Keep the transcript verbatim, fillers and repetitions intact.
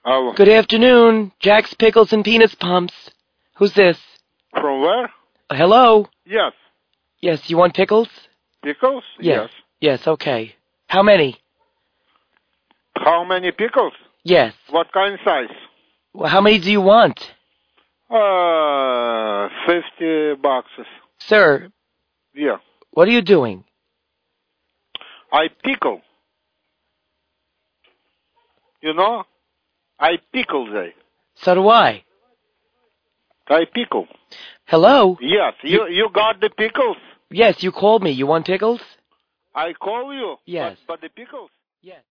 Oh, Good afternoon, Jack's Pickles and Peanuts Pumps. Who's this? from where? Uh, hello? Yes. Yes, you want pickles? Pickles? Yes. Yes, okay. How many? How many pickles? Yes. What kind size? Well, how many do you want? Uh, fifty boxes. Sir, Yeah. what are you doing? I pickle. You know? I pickle they. So do I. I pickle. Hello? Yes. You you got the pickles? Yes, you called me. You want pickles? I call you. Yes. But, but the pickles? Yes.